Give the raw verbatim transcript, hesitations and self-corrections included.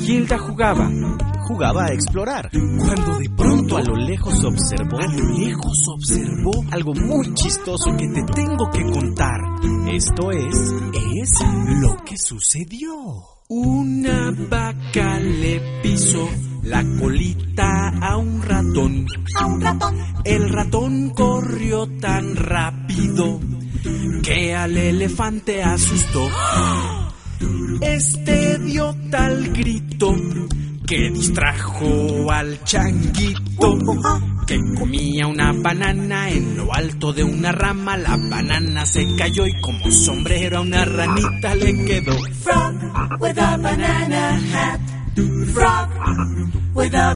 Gilda jugaba, jugaba a explorar, cuando de pronto a lo lejos observó, a lo lejos observó algo muy chistoso que te tengo que contar. Esto es, es lo que sucedió. Una vaca le pisó la colita a un ratón. A un ratón. El ratón corrió tan rápido que al elefante asustó. Este dio tal grito que distrajo al changuito, que comía una banana en lo alto de una rama. La banana se cayó y como sombrero a una ranita le quedó. Frog with a banana hat. Frog with a